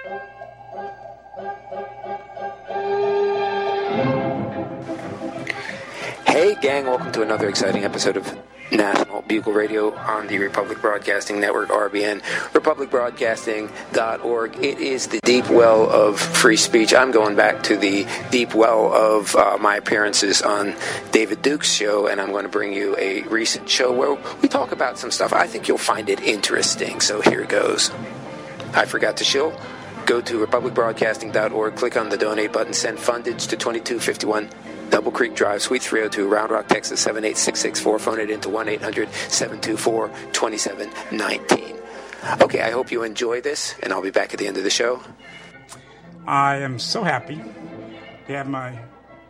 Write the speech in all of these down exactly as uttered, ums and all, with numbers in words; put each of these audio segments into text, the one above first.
Hey gang, welcome to another exciting episode of National Bugle Radio on the Republic Broadcasting Network, R B N, republic broadcasting dot org. It is the deep well of free speech. I'm going back to the deep well of uh, my appearances on David Duke's show, and I'm going to bring you a recent show where we talk about some stuff. I think you'll find it interesting, so here goes. I forgot to shill. Go to republic broadcasting dot org, click on the donate button, send fundage to twenty-two fifty-one Double Creek Drive, Suite three oh two, Round Rock, Texas seven eight six six four. Phone it into one eight hundred seven two four two seven one nine. Okay, I hope you enjoy this, and I'll be back at the end of the show. I am so happy to have my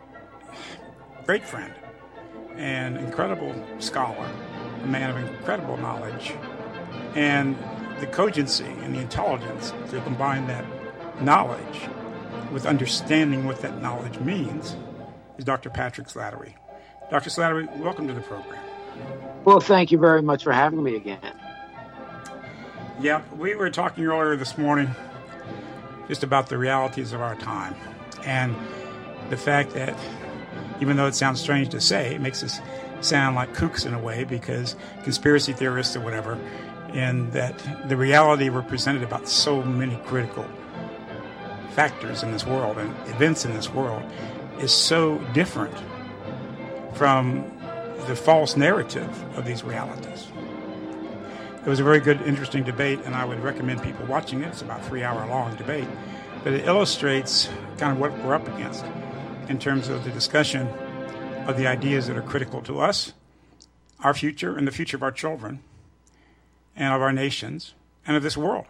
great friend and incredible scholar, a man of incredible knowledge, and the cogency and the intelligence to combine that knowledge with understanding what that knowledge means is Doctor Patrick Slattery. Doctor Slattery, welcome to the program. Well, thank you very much for having me again. Yeah, we were talking earlier this morning just about the realities of our time and the fact that even though it sounds strange to say, it makes us sound like kooks in a way because conspiracy theorists or whatever, and that the reality we're presented about so many critical factors in this world and events in this world is so different from the false narrative of these realities. It was a very good, interesting debate, and I would recommend people watching it. It's about a three-hour-long debate, but it illustrates kind of what we're up against in terms of the discussion of the ideas that are critical to us, our future, and the future of our children, and of our nations, and of this world.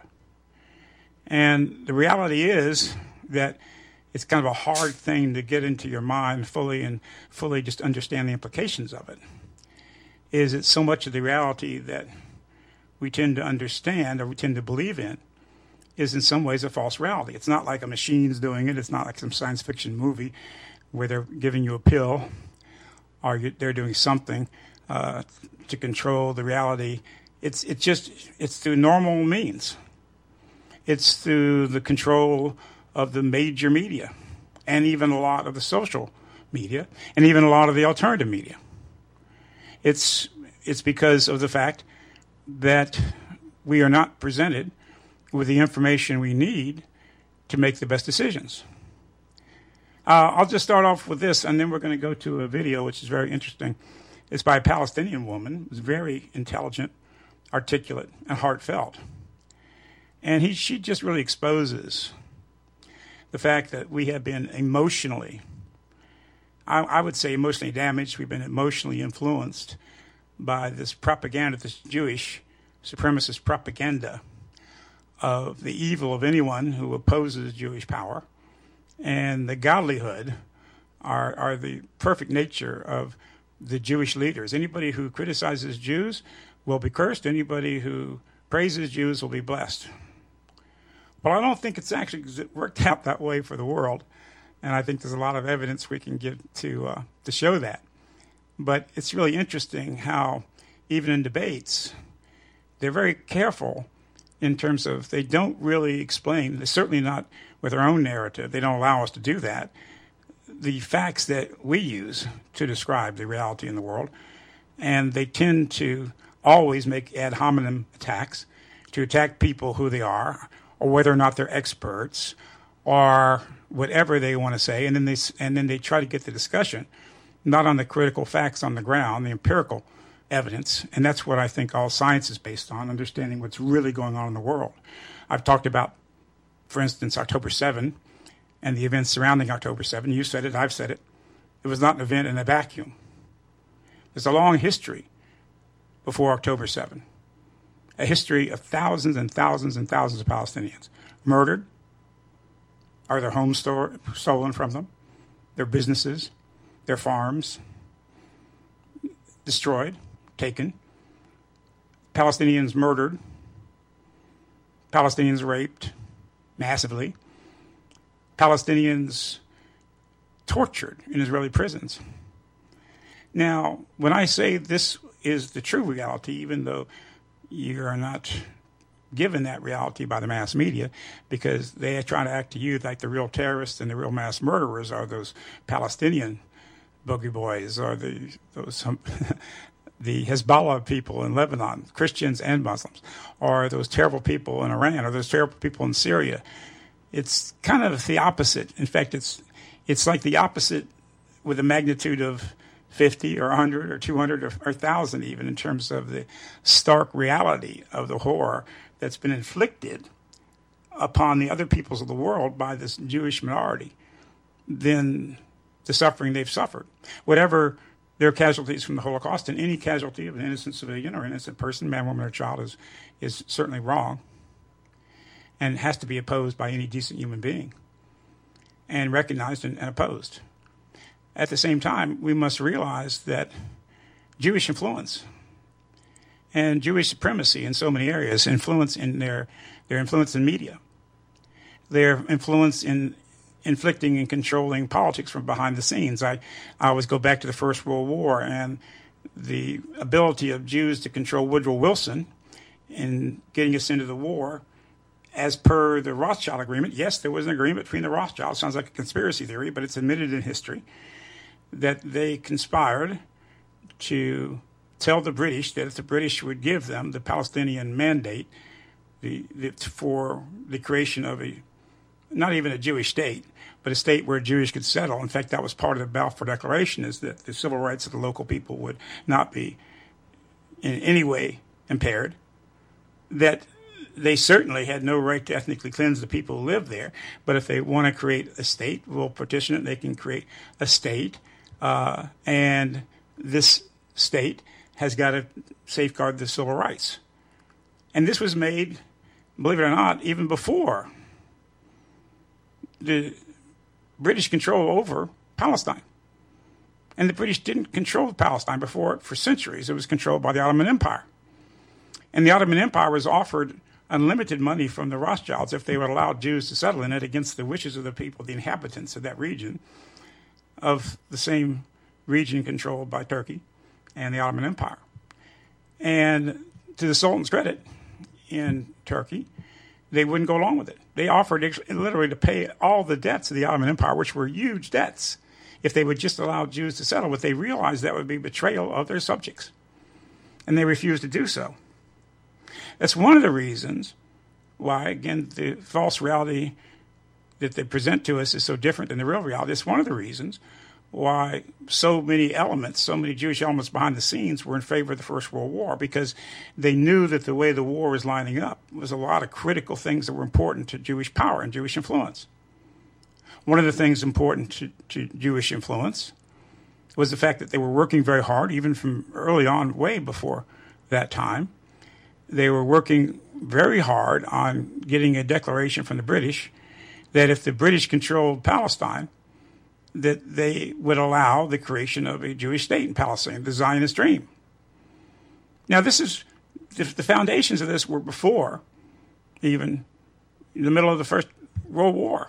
And the reality is that it's kind of a hard thing to get into your mind fully and fully just understand the implications of it. Is it so much of the reality that we tend to understand or we tend to believe in is in some ways a false reality. It's not like a machine's doing it. It's not like some science fiction movie where they're giving you a pill or they're doing something uh, to control the reality. It's it's just it's through normal means. It's through the control of the major media and even a lot of the social media and even a lot of the alternative media. It's it's because of the fact that we are not presented with the information we need to make the best decisions. Uh, I'll just start off with this, and then we're going to go to a video which is very interesting. It's by a Palestinian woman who's very intelligent, articulate, and heartfelt. And he, she just really exposes the fact that we have been emotionally, I, I would say emotionally damaged. We've been emotionally influenced by this propaganda, this Jewish supremacist propaganda of the evil of anyone who opposes Jewish power and the godlyhood are, are the perfect nature of the Jewish leaders. Anybody who criticizes Jews will be cursed. Anybody who praises Jews will be blessed. But I don't think it's actually worked out that way for the world, and I think there's a lot of evidence we can give to uh, to show that. But it's really interesting how, even in debates, they're very careful in terms of they don't really explain, they're certainly not with their own narrative, they don't allow us to do that, the facts that we use to describe the reality in the world. And they tend to always make ad hominem attacks to attack people who they are, or whether or not they're experts, or whatever they want to say, and then they and then they try to get the discussion not on the critical facts on the ground, the empirical evidence, and that's what I think all science is based on, understanding what's really going on in the world. I've talked about, for instance, October seventh and the events surrounding October seventh. You said it, I've said it. It was not an event in a vacuum. There's a long history before October seventh. A history of thousands and thousands and thousands of Palestinians murdered, or their homes store, stolen from them, their businesses, their farms destroyed, taken, Palestinians murdered, Palestinians raped massively, Palestinians tortured in Israeli prisons. Now, when I say this is the true reality, even though you are not given that reality by the mass media, because they try to act to you like the real terrorists and the real mass murderers are those Palestinian boogie boys or the those um, the Hezbollah people in Lebanon, Christians and Muslims, or those terrible people in Iran, or those terrible people in Syria. It's kind of the opposite. In fact, it's it's like the opposite with a magnitude of fifty or one hundred or two hundred or, or one thousand even, in terms of the stark reality of the horror that's been inflicted upon the other peoples of the world by this Jewish minority than the suffering they've suffered. Whatever their casualties from the Holocaust, and any casualty of an innocent civilian or innocent person, man, woman, or child, is, is certainly wrong and has to be opposed by any decent human being and recognized and, and opposed. At the same time, we must realize that Jewish influence and Jewish supremacy in so many areas, influence in their, their influence in media, their influence in inflicting and controlling politics from behind the scenes. I, I always go back to the First World War and the ability of Jews to control Woodrow Wilson in getting us into the war as per the Rothschild agreement. Yes, there was an agreement between the Rothschilds. Sounds like a conspiracy theory, but it's admitted in history that they conspired to tell the British that if the British would give them the Palestinian mandate the, the, for the creation of a, not even a Jewish state, but a state where Jews could settle. In fact, that was part of the Balfour Declaration, is that the civil rights of the local people would not be in any way impaired, that they certainly had no right to ethnically cleanse the people who live there, but if they want to create a state, we'll petition it, they can create a state, uh, and this state has got to safeguard the civil rights. And this was made, believe it or not, even before the British control over Palestine. And the British didn't control Palestine before for centuries. It was controlled by the Ottoman Empire. And the Ottoman Empire was offered unlimited money from the Rothschilds if they would allow Jews to settle in it against the wishes of the people, the inhabitants of that region, of the same region controlled by Turkey and the Ottoman Empire. And to the Sultan's credit, in Turkey, they wouldn't go along with it. They offered literally to pay all the debts of the Ottoman Empire, which were huge debts, if they would just allow Jews to settle, but they realized that would be betrayal of their subjects. And they refused to do so. That's one of the reasons why, again, the false reality that they present to us is so different than the real reality. It's one of the reasons why so many elements, so many Jewish elements behind the scenes were in favor of the First World War, because they knew that the way the war was lining up was a lot of critical things that were important to Jewish power and Jewish influence. One of the things important to, to Jewish influence was the fact that they were working very hard, even from early on, way before that time. They were working very hard on getting a declaration from the British that if the British controlled Palestine, that they would allow the creation of a Jewish state in Palestine, the Zionist dream. Now, this is the, the foundations of this were before even in the middle of the First World War.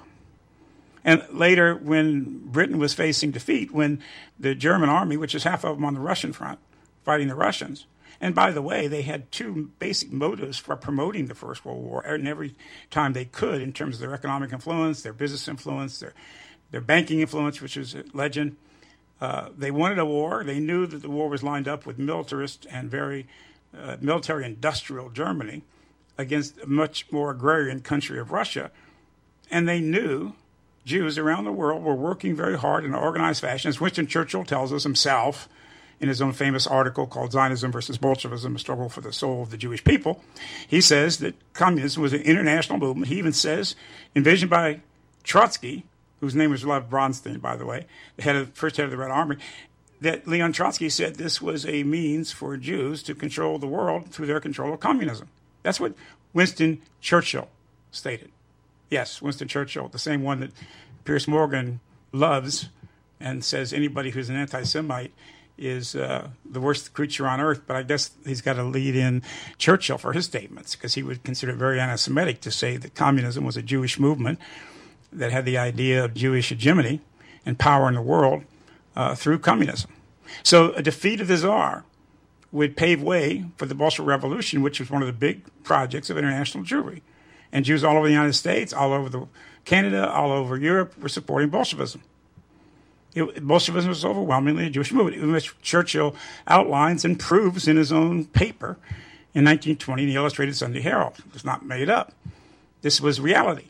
And later, when Britain was facing defeat, when the German army, which is half of them on the Russian front, fighting the Russians, and by the way, they had two basic motives for promoting the First World War, and every time they could, in terms of their economic influence, their business influence, their their banking influence, which was a legend. Uh, they wanted a war. They knew that the war was lined up with militarist and very uh, military-industrial Germany against a much more agrarian country of Russia. And they knew Jews around the world were working very hard in an organized fashion, as Winston Churchill tells us himself in his own famous article called Zionism versus Bolshevism, a struggle for the soul of the Jewish people. He says that communism was an international movement. He even says, envisioned by Trotsky, whose name was Lev Bronstein, by the way, the head of, first head of the Red Army, that Leon Trotsky said this was a means for Jews to control the world through their control of communism. That's what Winston Churchill stated. Yes, Winston Churchill, the same one that Piers Morgan loves and says anybody who's an anti-Semite is uh, the worst creature on earth, but I guess he's got to lead in Churchill for his statements, because he would consider it very anti-Semitic to say that communism was a Jewish movement that had the idea of Jewish hegemony and power in the world uh, through communism. So a defeat of the Tsar would pave way for the Bolshevik Revolution, which was one of the big projects of international Jewry. And Jews all over the United States, all over the Canada, all over Europe were supporting Bolshevism. It, Bolshevism was overwhelmingly a Jewish movement, which Churchill outlines and proves in his own paper in nineteen twenty in the Illustrated Sunday Herald. It was not made up. This was reality.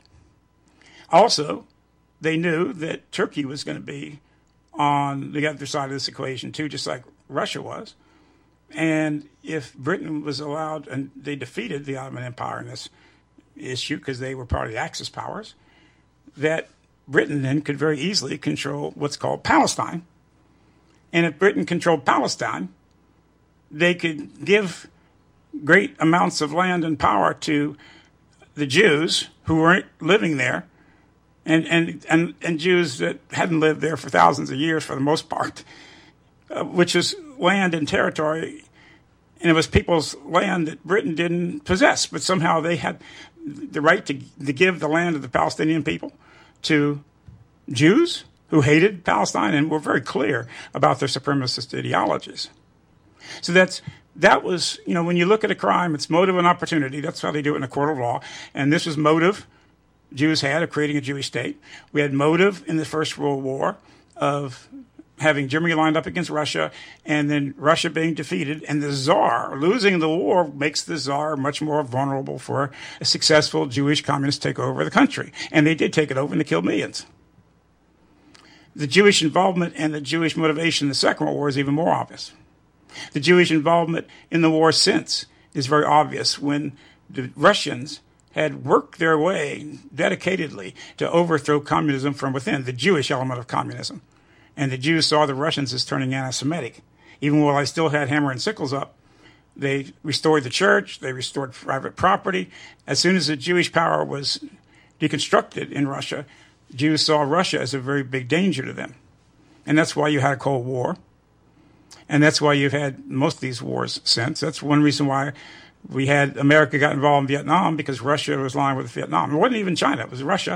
Also, they knew that Turkey was going to be on the other side of this equation too, just like Russia was. And if Britain was allowed, and they defeated the Ottoman Empire in this issue because they were part of the Axis powers, that Britain then could very easily control what's called Palestine. And if Britain controlled Palestine, they could give great amounts of land and power to the Jews who weren't living there, and, and, and, and Jews that hadn't lived there for thousands of years for the most part, uh, which is land and territory, and it was people's land that Britain didn't possess, but somehow they had the right to, to give the land of the Palestinian people to Jews who hated Palestine and were very clear about their supremacist ideologies. So that's that was, you know, when you look at a crime, it's motive and opportunity. That's how they do it in a court of law. And this was motive Jews had of creating a Jewish state. We had motive in the First World War of having Germany lined up against Russia, and then Russia being defeated, and the Tsar losing the war makes the Tsar much more vulnerable for a successful Jewish communist takeover of the country. And they did take it over and they killed millions. The Jewish involvement and the Jewish motivation in the Second World War is even more obvious. The Jewish involvement in the war since is very obvious when the Russians had worked their way dedicatedly to overthrow communism from within, the Jewish element of communism. And the Jews saw the Russians as turning anti-Semitic. Even while they still had hammer and sickles up, they restored the church, they restored private property. As soon as the Jewish power was deconstructed in Russia, Jews saw Russia as a very big danger to them. And that's why you had a Cold War. And that's why you've had most of these wars since. That's one reason why we had America got involved in Vietnam, because Russia was aligned with Vietnam. It wasn't even China, it was Russia.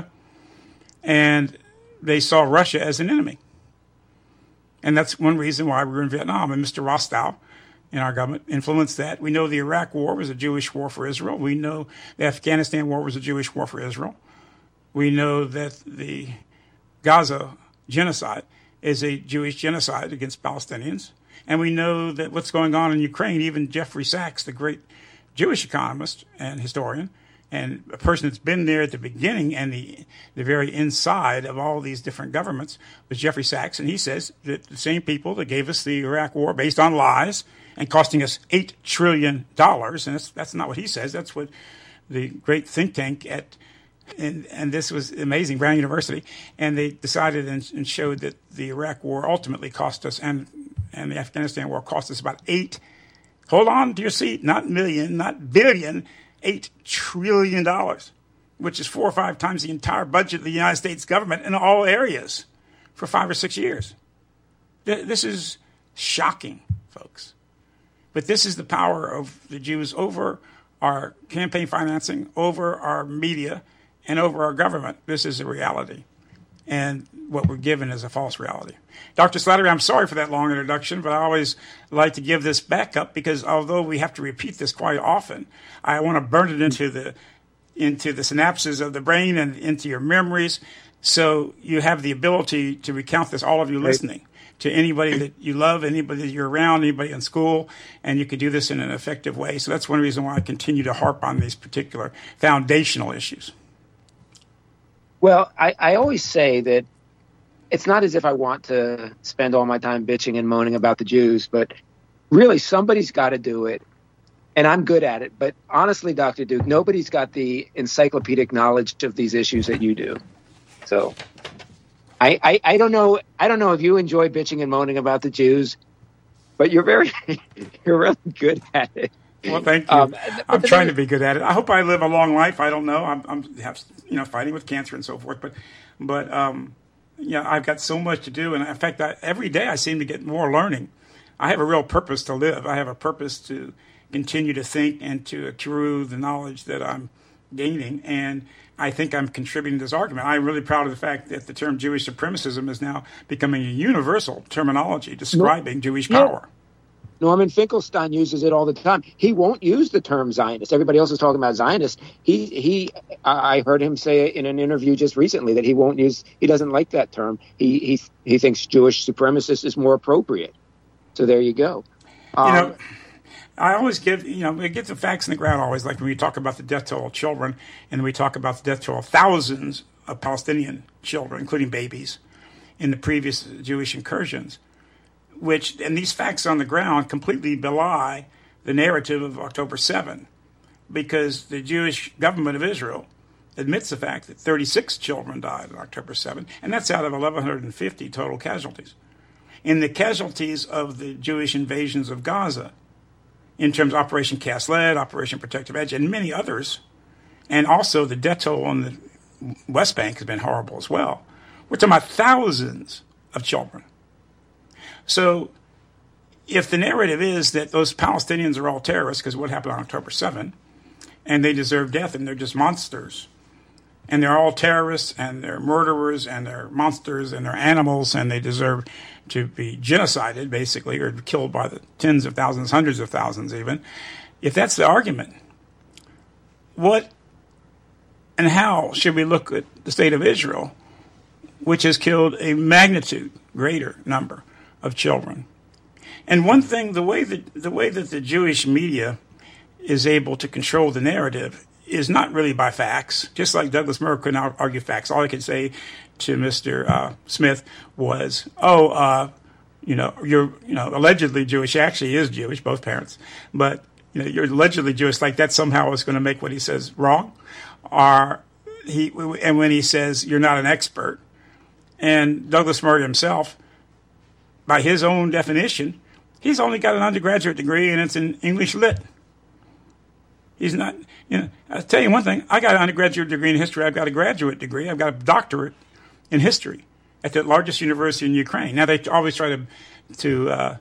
And they saw Russia as an enemy. And that's one reason why we were in Vietnam. And Mister Rostow in our government influenced that. We know the Iraq War was a Jewish war for Israel. We know the Afghanistan War was a Jewish war for Israel. We know that the Gaza genocide is a Jewish genocide against Palestinians. And we know that what's going on in Ukraine, even Jeffrey Sachs, the great Jewish economist and historian, and a person that's been there at the beginning and the the very inside of all these different governments, was Jeffrey Sachs. And he says that the same people that gave us the Iraq War based on lies and costing us eight trillion dollars, and that's, that's not what he says, that's what the great think tank at, and, and this was amazing, Brown University, and they decided and, and showed that the Iraq War ultimately cost us, and and the Afghanistan War cost us about eight, hold on to your seat, not million, not billion, eight trillion dollars, which is four or five times the entire budget of the United States government in all areas for five or six years. This is shocking, folks. But this is the power of the Jews over our campaign financing, over our media, and over our government. This is a reality. And what we're given is a false reality. Doctor Slattery, I'm sorry for that long introduction, but I always like to give this backup because although we have to repeat this quite often, I want to burn it into the into the synapses of the brain and into your memories, so you have the ability to recount this, all of you listening, to anybody that you love, anybody that you're around, anybody in school, and you could do this in an effective way. So that's one reason why I continue to harp on these particular foundational issues. Well, I, I always say that it's not as if I want to spend all my time bitching and moaning about the Jews, but really somebody's got to do it, and I'm good at it. But honestly, Doctor Duke, nobody's got the encyclopedic knowledge of these issues that you do. So I, I, I don't know. I don't know if you enjoy bitching and moaning about the Jews, but you're very you're really good at it. Well, thank you. Um, I'm trying to be good at it. I hope I live a long life. I don't know. I'm, I'm have, you know, fighting with cancer and so forth. But, but um, yeah, I've got so much to do. And in fact, I, every day I seem to get more learning. I have a real purpose to live. I have a purpose to continue to think and to accrue the knowledge that I'm gaining. And I think I'm contributing to this argument. I'm really proud of the fact that the term Jewish supremacism is now becoming a universal terminology describing no, Jewish power. Norman Finkelstein uses it all the time. He won't use the term Zionist. Everybody else is talking about Zionist. He he. I heard him say in an interview just recently that he won't use. He doesn't like that term. He he he thinks Jewish supremacist is more appropriate. So there you go. Um, you know, I always give you know we get the facts in the ground always. Like when we talk about the death toll of children, and we talk about the death toll of thousands of Palestinian children, including babies, in the previous Jewish incursions. Which, and these facts on the ground completely belie the narrative of October seventh, because the Jewish government of Israel admits the fact that thirty-six children died on October seventh, and that's out of eleven fifty total casualties. In the casualties of the Jewish invasions of Gaza, in terms of Operation Cast Lead, Operation Protective Edge, and many others, and also the death toll on the West Bank has been horrible as well. We're talking about thousands of children. So if the narrative is that those Palestinians are all terrorists because of what happened on October seventh, and they deserve death and they're just monsters, and they're all terrorists and they're murderers and they're monsters and they're animals and they deserve to be genocided, basically, or killed by the tens of thousands, hundreds of thousands even, if that's the argument, what and how should we look at the state of Israel, which has killed a magnitude greater number of children? And one thing, the way that the way that the Jewish media is able to control the narrative is not really by facts. Just like Douglas Murray couldn't argue facts. All I could say to Mister Uh, Smith was, "Oh, uh, you know, you're you know allegedly Jewish. He actually is Jewish, both parents, but you know, you're allegedly Jewish. Like that somehow is going to make what he says wrong." Or he and when he says you're not an expert, and Douglas Murray himself, by his own definition, he's only got an undergraduate degree, and it's in English Lit. He's not, you know, I'll tell you one thing. I got an undergraduate degree in history. I've got a graduate degree. I've got a doctorate in history at the largest university in Ukraine. Now, they always try to, to uh,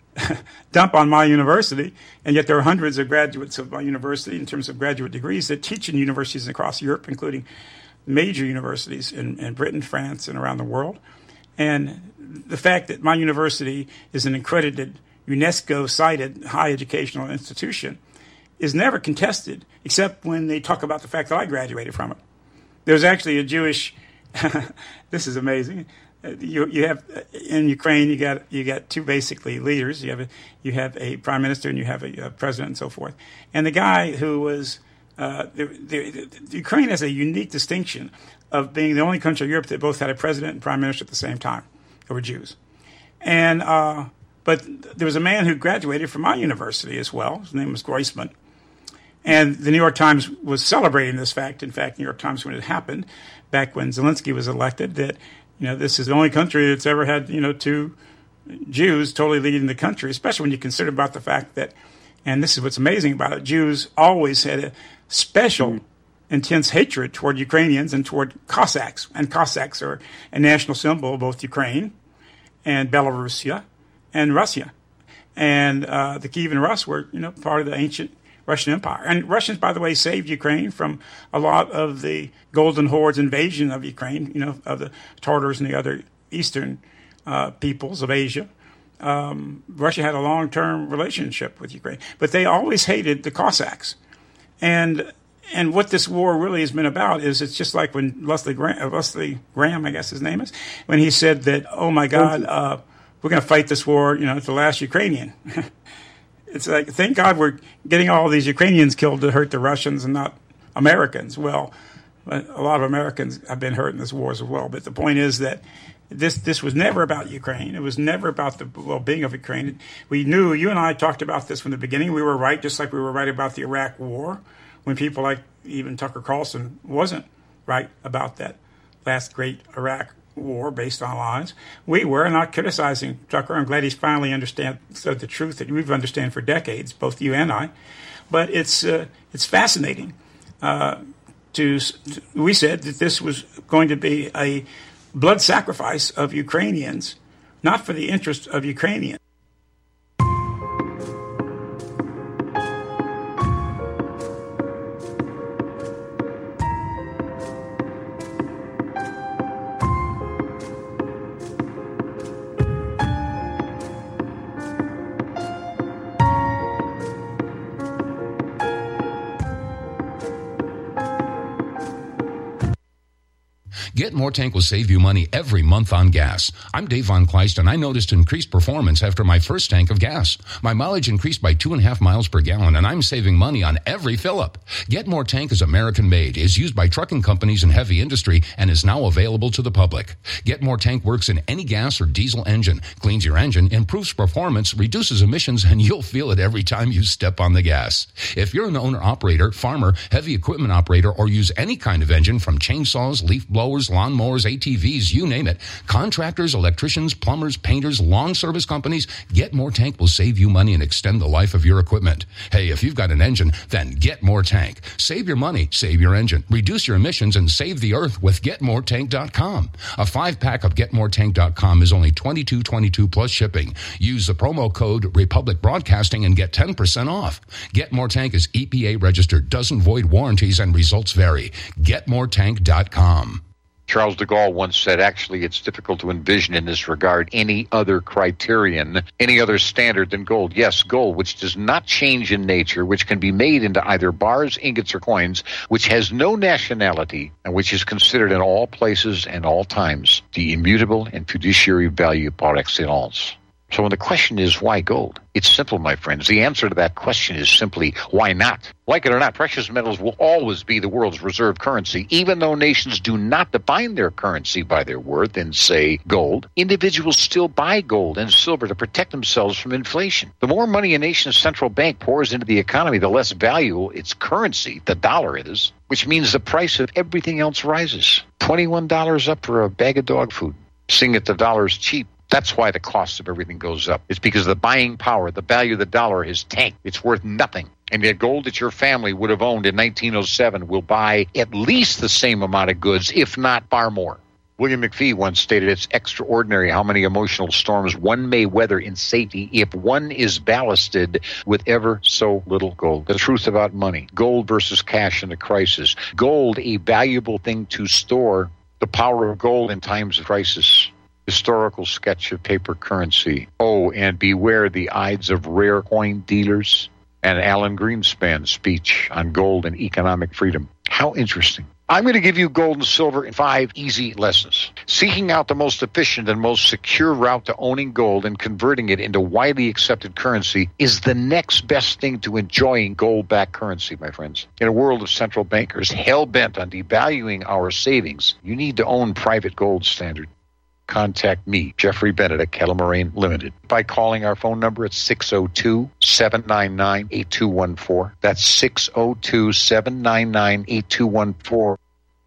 dump on my university, and yet there are hundreds of graduates of my university in terms of graduate degrees that teach in universities across Europe, including major universities in, in Britain, France, and around the world. And the fact that my university is an accredited, UNESCO-cited high educational institution is never contested, except when they talk about the fact that I graduated from it. There's actually a Jewish, this is amazing. You you have in Ukraine you got you got two basically leaders. You have a you have a prime minister and you have a, a president and so forth. And the guy who was uh, the, the, the, Ukraine has a unique distinction of being the only country in Europe that both had a president and prime minister at the same time. They were Jews, and uh, but there was a man who graduated from my university as well. His name was Groisman. And the New York Times was celebrating this fact. In fact, New York Times, when it happened, back when Zelensky was elected, that, you know, this is the only country that's ever had, you know, two Jews totally leading the country, especially when you consider about the fact that, and this is what's amazing about it, Jews always had a special, mm-hmm. intense hatred toward Ukrainians and toward Cossacks. And Cossacks are a national symbol of both Ukraine and Belarusia and Russia. And uh, the Kievan Rus were, you know, part of the ancient Russian Empire. And Russians, by the way, saved Ukraine from a lot of the Golden Horde's invasion of Ukraine, you know, of the Tartars and the other eastern uh, peoples of Asia. Um, Russia had a long-term relationship with Ukraine, but they always hated the Cossacks. And and what this war really has been about is it's just like when Leslie Graham, uh, Leslie Graham, I guess his name is, when he said that, oh, my God, uh, we're going to fight this war, you know, to the last Ukrainian. It's like, thank God we're getting all these Ukrainians killed to hurt the Russians and not Americans. Well, a lot of Americans have been hurt in this war as well. But the point is that this this was never about Ukraine. It was never about the well-being of Ukraine. We knew, you and I talked about this from the beginning. We were right, just like we were right about the Iraq war, when people like even Tucker Carlson wasn't right about that last great Iraq war based on lies. We were not criticizing Tucker. I'm glad he's finally understood the truth that we've understood for decades, both you and I. But it's uh, it's fascinating. Uh, to, to we said that this was going to be a blood sacrifice of Ukrainians, not for the interest of Ukrainians. Get More Tank will save you money every month on gas. I'm Dave Von Kleist, and I noticed increased performance after my first tank of gas. My mileage increased by two and a half miles per gallon, and I'm saving money on every fill-up. Get More Tank is American-made, is used by trucking companies and heavy industry, and is now available to the public. Get More Tank works in any gas or diesel engine, cleans your engine, improves performance, reduces emissions, and you'll feel it every time you step on the gas. If you're an owner-operator, farmer, heavy equipment operator, or use any kind of engine from chainsaws, leaf blowers, lawnmowers, A T Vs, you name it, contractors, electricians, plumbers, painters, lawn service companies, Get More Tank will save you money and extend the life of your equipment. Hey, if you've got an engine, then Get More Tank. Save your money, save your engine, reduce your emissions, and save the earth with get more tank dot com. A five-pack of get more tank dot com is only twenty-two twenty-two plus shipping. Use the promo code Republic Broadcasting and get ten percent off. Get More Tank is E P A registered, doesn't void warranties, and results vary. get more tank dot com. Charles de Gaulle once said, actually, it's difficult to envision in this regard any other criterion, any other standard than gold. Yes, gold, which does not change in nature, which can be made into either bars, ingots, or coins, which has no nationality, and which is considered in all places and all times the immutable and fiduciary value par excellence. So when the question is, why gold? It's simple, my friends. The answer to that question is simply, why not? Like it or not, precious metals will always be the world's reserve currency, even though nations do not define their currency by their worth in, say, gold. Individuals still buy gold and silver to protect themselves from inflation. The more money a nation's central bank pours into the economy, the less valuable its currency, the dollar, is, which means the price of everything else rises. twenty-one dollars up for a bag of dog food. Seeing that the dollar's cheap, that's why the cost of everything goes up. It's because the buying power, the value of the dollar has tanked. It's worth nothing. And yet gold that your family would have owned in nineteen oh seven will buy at least the same amount of goods, if not far more. William McFee once stated, it's extraordinary how many emotional storms one may weather in safety if one is ballasted with ever so little gold. The truth about money. Gold versus cash in a crisis. Gold, a valuable thing to store. The power of gold in times of crisis. Historical sketch of paper currency. Oh, and beware the Ides of rare coin dealers. And Alan Greenspan's speech on gold and economic freedom. How interesting. I'm going to give you gold and silver in five easy lessons. Seeking out the most efficient and most secure route to owning gold and converting it into widely accepted currency is the next best thing to enjoying gold-backed currency, my friends. In a world of central bankers hell-bent on devaluing our savings, you need to own private gold standard. Contact me, Jeffrey Bennett at Kettle Moraine Limited, by calling our phone number at six oh two, seven nine nine, eight two one four. That's six oh two, seven nine nine, eight two one four.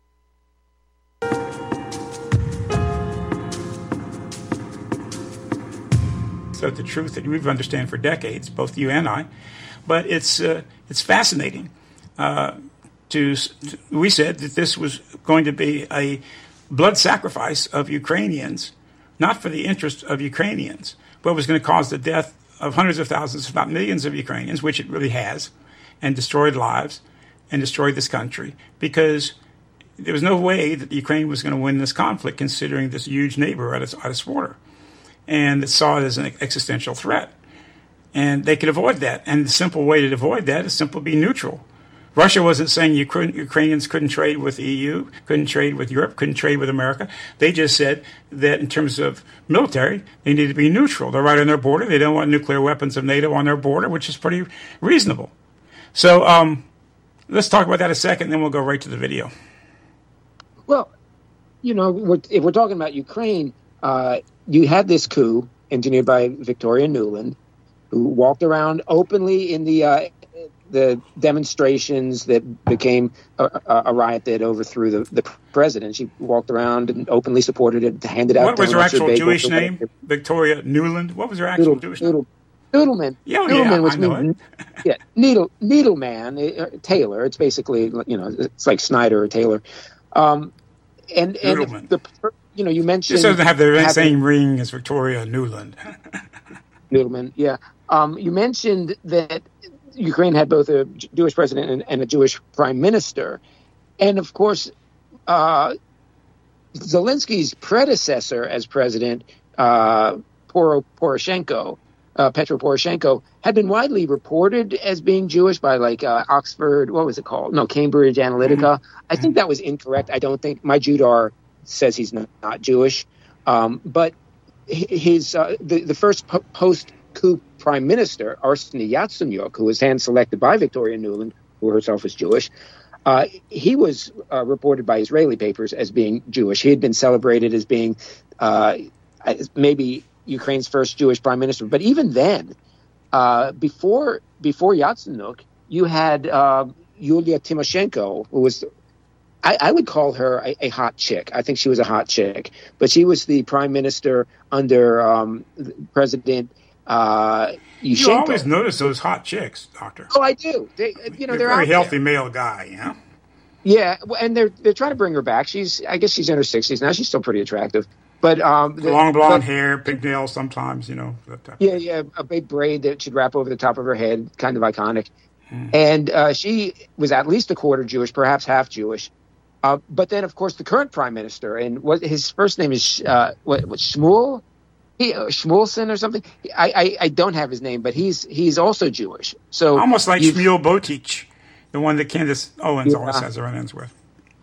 So the truth that we've understood for decades, both you and I, but it's uh, it's fascinating. Uh, to, to we said that this was going to be a blood sacrifice of Ukrainians, not for the interest of Ukrainians, but was going to cause the death of hundreds of thousands, if not millions of Ukrainians, which it really has, and destroyed lives and destroyed this country, because there was no way that Ukraine was going to win this conflict, considering this huge neighbor at its, at its border, and it saw it as an existential threat. And they could avoid that, and the simple way to avoid that is simply be neutral. Russia wasn't saying you couldn't, Ukrainians couldn't trade with the E U, couldn't trade with Europe, couldn't trade with America. They just said that in terms of military, they need to be neutral. They're right on their border. They don't want nuclear weapons of NATO on their border, which is pretty reasonable. So um, let's talk about that a second, and then we'll go right to the video. Well, you know, we're, if we're talking about Ukraine, uh, you had this coup engineered by Victoria Nuland, who walked around openly in the uh, the demonstrations that became a, a riot that overthrew the, the president. She walked around and openly supported it, handed out. What was her actual Jewish name? Victoria Nuland. What was her actual Noodle, Jewish Noodle, name? Noodleman. Yeah, oh, Noodleman, yeah, which I know means, it. yeah, needle needleman, uh, Taylor. It's basically, you know, it's like Snyder or Taylor. Um, and and the, you know, you mentioned this doesn't have the having, same ring as Victoria Nuland. Noodleman, yeah. Um, you mentioned that Ukraine had both a Jewish president and, and a Jewish prime minister. And, of course, uh, Zelensky's predecessor as president, uh, Poro, Poroshenko, uh, Petro Poroshenko, had been widely reported as being Jewish by, like, uh, Oxford, what was it called? No, Cambridge Analytica. Mm-hmm. I think that was incorrect. I don't think my Judar says he's not, not Jewish. Um, but his uh, the, the first po- post-coup prime minister, Arseniy Yatsenyuk, who was hand-selected by Victoria Nuland, who herself is Jewish, uh, he was uh, reported by Israeli papers as being Jewish. He had been celebrated as being uh, maybe Ukraine's first Jewish prime minister. But even then, uh, before before Yatsenyuk, you had uh, Yulia Tymoshenko, who was, I, I would call her a, a hot chick. I think she was a hot chick. But she was the prime minister under um, President uh, Yushchenko. You always notice those hot chicks, Doctor. Oh, I do. They, you know, they're, they're a very healthy there. male guy, you know? Yeah, and they're they're trying to bring her back. She's, I guess she's in her sixties now. She's still pretty attractive. But um, the, long blonde but, hair, pigtails sometimes, you know. That type yeah, yeah, a big braid that she'd wrap over the top of her head, kind of iconic. Hmm. And uh, she was at least a quarter Jewish, perhaps half Jewish. Uh, but then, of course, the current prime minister, and what his first name is uh, what, what Shmuel, he, uh, Shmuelson or something. I, I I don't have his name, but he's he's also Jewish. So almost like Shmuel Botich, the one that Candace Owens yeah. always has her run-ins with.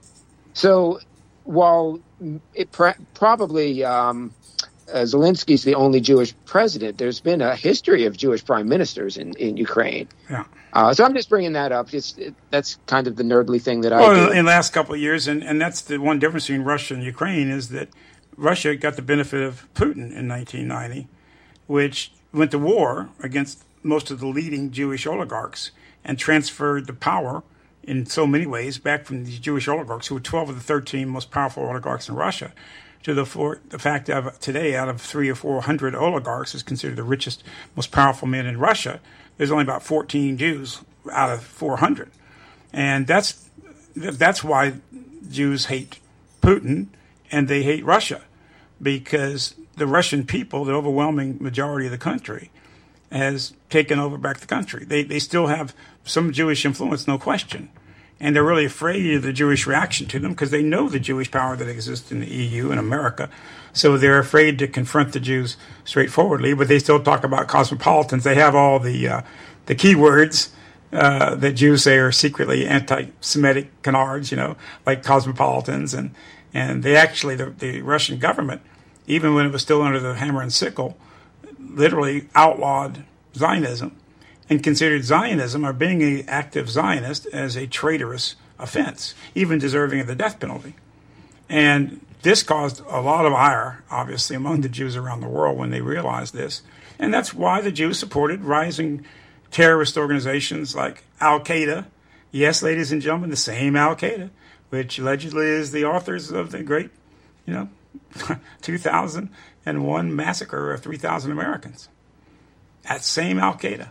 So while it pr- probably um, uh, Zelensky's the only Jewish president, there's been a history of Jewish prime ministers in, in Ukraine. Yeah. Uh, so I'm just bringing that up. It's, it, that's kind of the nerdly thing that I well, do. in the last couple of years, and, and that's the one difference between Russia and Ukraine, is that Russia got the benefit of Putin in nineteen ninety, which went to war against most of the leading Jewish oligarchs and transferred the power in so many ways back from these Jewish oligarchs, who were twelve of the thirteen most powerful oligarchs in Russia, to the, for, the fact that today, out of three or four hundred oligarchs, is considered the richest, most powerful man in Russia. There's only about fourteen Jews out of four hundred. And that's that's why Jews hate Putin and they hate Russia, because the Russian people, the overwhelming majority of the country, has taken over back the country. They they still have some Jewish influence, no question. And they're really afraid of the Jewish reaction to them because they know the Jewish power that exists in the E U and America. So they're afraid to confront the Jews straightforwardly, but they still talk about cosmopolitans. They have all the uh, the keywords uh, that Jews say are secretly anti-Semitic canards, you know, like cosmopolitans. And, and they actually, the, the Russian government, even when it was still under the hammer and sickle, literally outlawed Zionism and considered Zionism, or being an active Zionist, as a traitorous offense, even deserving of the death penalty. And this caused a lot of ire, obviously, among the Jews around the world when they realized this. And that's why the Jews supported rising terrorist organizations like Al-Qaeda. Yes, ladies and gentlemen, the same Al-Qaeda, which allegedly is the authors of the great, you know, two thousand one massacre of three thousand Americans. That same Al-Qaeda.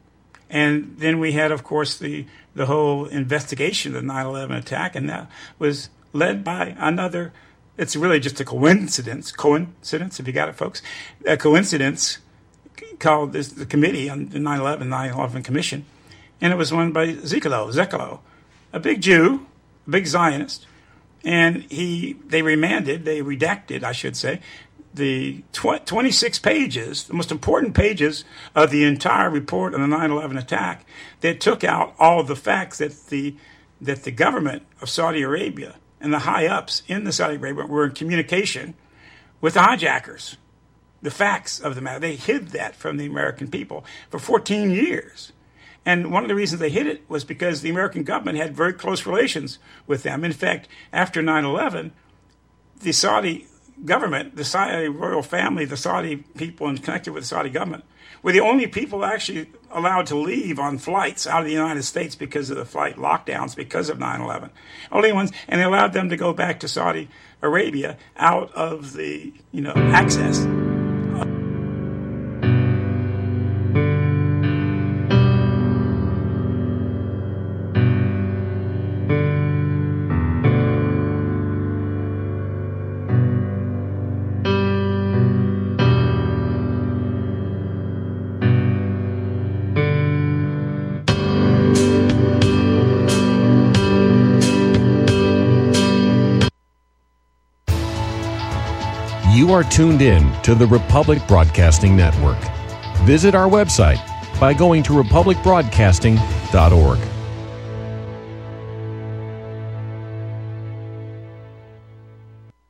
And then we had, of course, the, the whole investigation of the nine eleven attack, and that was led by another, it's really just a coincidence, coincidence, if you got it, folks, a coincidence called this, the Committee on the nine eleven, nine eleven Commission, and it was run by Zekalo, Zekalo, a big Jew, a big Zionist, and he, they remanded, they redacted, I should say, the tw- twenty-six pages, the most important pages of the entire report on the nine eleven attack, that took out all of the facts that the that the government of Saudi Arabia and the high-ups in the Saudi Arabia were in communication with the hijackers. The facts of the matter. They hid that from the American people for fourteen years. And one of the reasons they hid it was because the American government had very close relations with them. In fact, after nine eleven, the Saudi government, the Saudi royal family, the Saudi people and connected with the Saudi government, were the only people actually allowed to leave on flights out of the United States because of the flight lockdowns because of nine eleven. Only ones, and they allowed them to go back to Saudi Arabia out of the, you know, access. You are tuned in to the Republic Broadcasting Network. Visit our website by going to republic broadcasting dot org.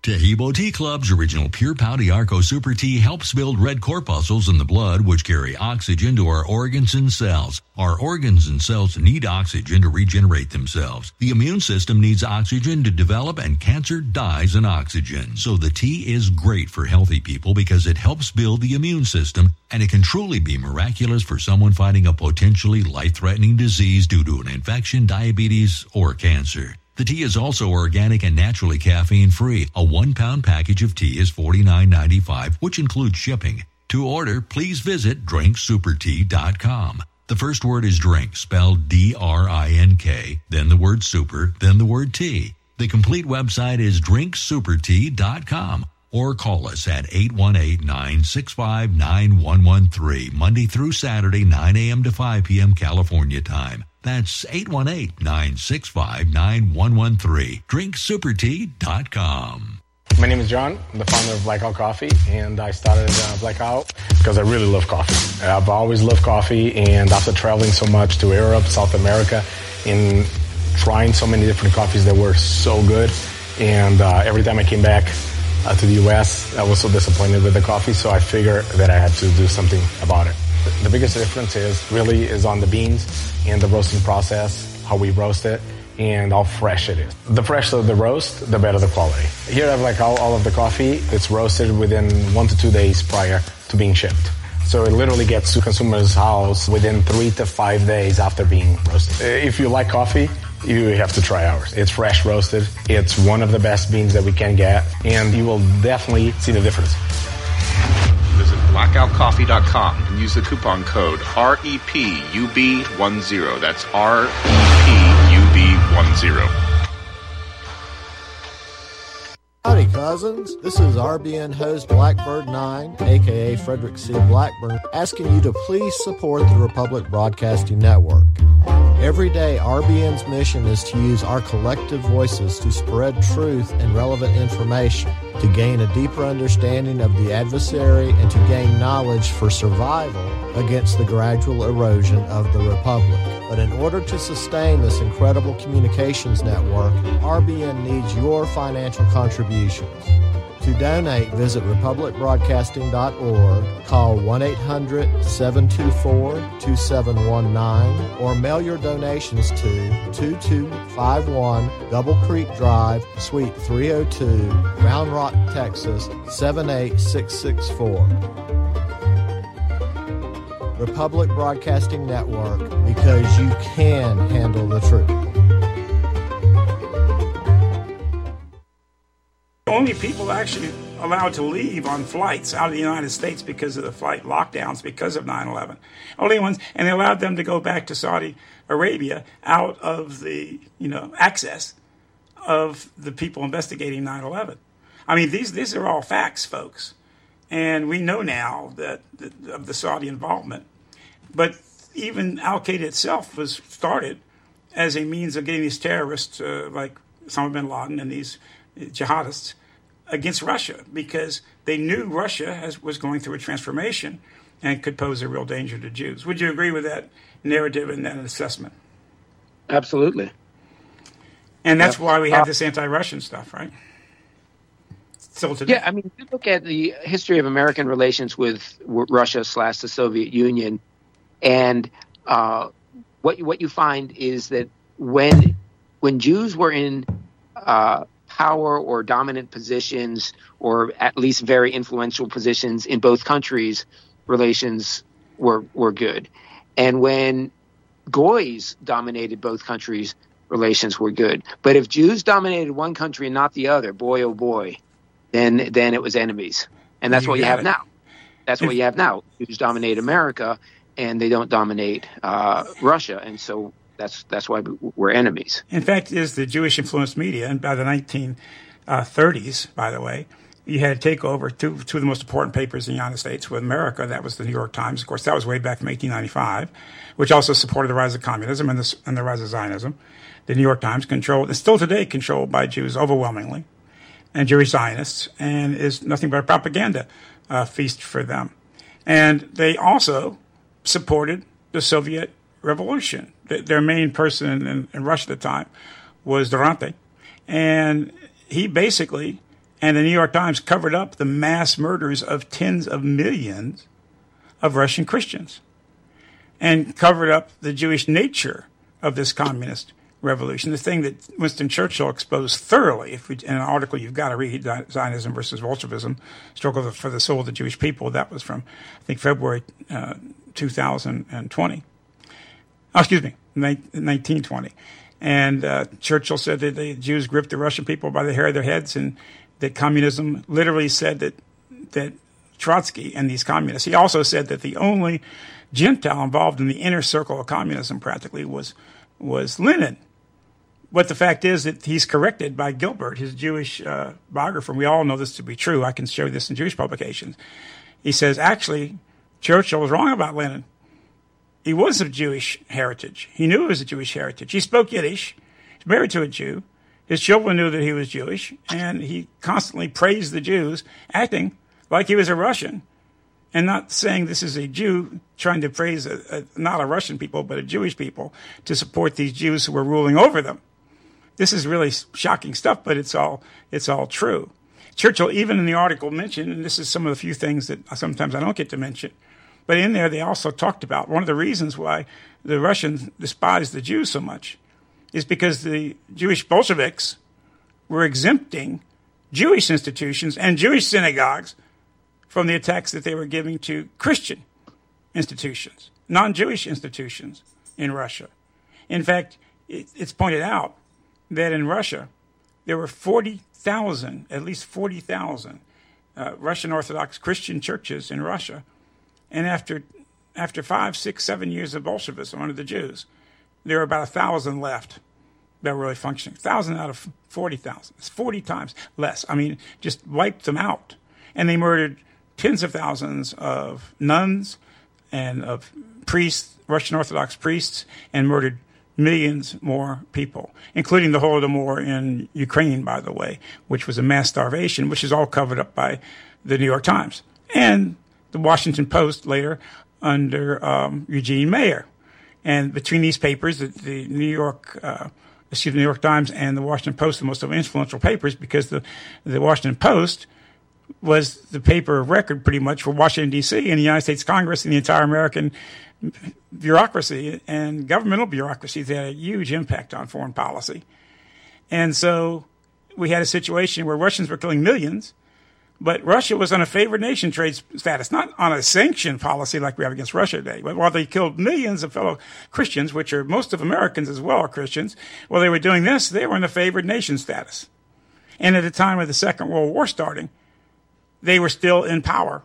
Tehibo Tea Club's original Pure Pau Arco Super Tea helps build red corpuscles in the blood, which carry oxygen to our organs and cells. Our organs and cells need oxygen to regenerate themselves. The immune system needs oxygen to develop, and cancer dies in oxygen. So the tea is great for healthy people because it helps build the immune system, and it can truly be miraculous for someone fighting a potentially life-threatening disease due to an infection, diabetes, or cancer. The tea is also organic and naturally caffeine-free. A one-pound package of tea is forty-nine ninety-five, which includes shipping. To order, please visit drink super tea dot com. The first word is drink, spelled D R I N K, then the word super, then the word tea. The complete website is drink super tea dot com. Or call us at eight one eight, nine six five, nine one one three, Monday through Saturday, nine a.m. to five p.m. California time. That's eight one eight, nine six five, nine one one three. drink super tea dot com. My name is John. I'm the founder of Blackout Coffee, and I started uh, Blackout because I really love coffee. I've always loved coffee, and after traveling so much to Europe, South America, and trying so many different coffees that were so good, and uh, every time I came back uh, to the U S, I was so disappointed with the coffee, so I figured that I had to do something about it. The biggest difference is really is on the beans and the roasting process, how we roast it, and how fresh it is. The fresher the roast, the better the quality. Here I have like all, all of the coffee. It's roasted within one to two days prior to being shipped. So it literally gets to consumers' house within three to five days after being roasted. If you like coffee, you have to try ours. It's fresh roasted. It's one of the best beans that we can get, and you will definitely see the difference. Visit blackout coffee dot com and use the coupon code R E P U B ten. That's R E P U B ten. Howdy, cousins. This is R B N host Blackbird nine, a k a. Frederick C. Blackburn, asking you to please support the Republic Broadcasting Network. Every day, R B N's mission is to use our collective voices to spread truth and relevant information, to gain a deeper understanding of the adversary, and to gain knowledge for survival against the gradual erosion of the Republic. But in order to sustain this incredible communications network, R B N needs your financial contributions. To donate, visit republic broadcasting dot org, call one eight hundred, seven two four, two seven one nine, or mail your donations to two two five one Double Creek Drive, Suite three oh two, Round Rock, Texas, seven eight six six four. Republic Broadcasting Network, because you can handle the truth. Only people actually allowed to leave on flights out of the United States because of the flight lockdowns because of nine eleven. Only ones, and they allowed them to go back to Saudi Arabia out of the, you know, access of the people investigating nine eleven. I mean, these these are all facts, folks, and we know now that the, of the Saudi involvement. But even Al-Qaeda itself was started as a means of getting these terrorists, uh, like Osama bin Laden and these jihadists, against Russia, because they knew Russia has, was going through a transformation and could pose a real danger to Jews. Would you agree with that narrative and that assessment? Absolutely. And that's yeah. why we have uh, this anti-Russian stuff, right? Still today. Yeah, I mean, if you look at the history of American relations with Russia slash the Soviet Union, and uh, what what you find is that when when Jews were in uh, power or dominant positions, or at least very influential positions in both countries, relations were were good. And when Goys dominated both countries, relations were good. But if Jews dominated one country and not the other, boy oh boy, then then it was enemies. And that's You what you got have it. now. That's what you have now. Jews dominate America, and they don't dominate uh, Russia, and so that's that's why we're enemies. In fact, it is the Jewish influenced media, and by the nineteen thirties, by the way, you had to take over two, two of the most important papers in the United States with America. That was the New York Times. Of course, that was way back from eighteen ninety-five, which also supported the rise of communism and the, and the rise of Zionism. The New York Times controlled, is still today controlled by Jews overwhelmingly, and Jewish Zionists, and is nothing but a propaganda uh, feast for them. And they also supported the Soviet Revolution. Their main person in, in Russia at the time was Durante, and he basically And the New York Times covered up the mass murders of tens of millions of Russian Christians and covered up the Jewish nature of this communist revolution, the thing that Winston Churchill exposed thoroughly. If we, in an article you've got to read, Zionism versus Bolshevism, Struggle for the Soul of the Jewish People. That was from, I think, February uh, two thousand twenty. Oh, excuse me, nineteen twenty. And uh, Churchill said that the Jews gripped the Russian people by the hair of their heads, and that communism literally said that that Trotsky and these communists. He also said that the only Gentile involved in the inner circle of communism practically was was Lenin. But the fact is that he's corrected by Gilbert, his Jewish uh, biographer. We all know this to be true. I can show this in Jewish publications. He says, actually, Churchill was wrong about Lenin. He was of Jewish heritage. He knew he was a Jewish heritage. He spoke Yiddish. He's married to a Jew. His children knew that he was Jewish, and he constantly praised the Jews, acting like he was a Russian, and not saying this is a Jew trying to praise a, a, not a Russian people, but a Jewish people to support these Jews who were ruling over them. This is really shocking stuff, but it's all it's all true. Churchill, even in the article, mentioned, and this is some of the few things that sometimes I don't get to mention, but in there they also talked about one of the reasons why the Russians despised the Jews so much is because the Jewish Bolsheviks were exempting Jewish institutions and Jewish synagogues from the attacks that they were giving to Christian institutions, non-Jewish institutions in Russia. In fact, it's pointed out that in Russia, there were forty thousand, at least forty thousand uh, Russian Orthodox Christian churches in Russia. And after after five, six, seven years of Bolshevism under the Jews, there were about a thousand left that were really functioning. one thousand out of forty thousand. It's forty times less. I mean, just wiped them out. And they murdered tens of thousands of nuns and of priests, Russian Orthodox priests, and murdered millions more people, including the Holodomor in Ukraine, by the way, which was a mass starvation, which is all covered up by the New York Times and the Washington Post later under um, Eugene Mayer. And between these papers, the, the New York, uh, excuse me, the New York Times and the Washington Post, the most influential papers, because the the Washington Post was the paper of record pretty much for Washington, D C and the United States Congress and the entire American bureaucracy and governmental bureaucracies. They had a huge impact on foreign policy. And so we had a situation where Russians were killing millions, but Russia was on a favored nation trade status, not on a sanctioned policy like we have against Russia today. But while they killed millions of fellow Christians, which are most of Americans as well are Christians, while they were doing this, they were in a favored nation status. And at the time of the Second World War starting, they were still in power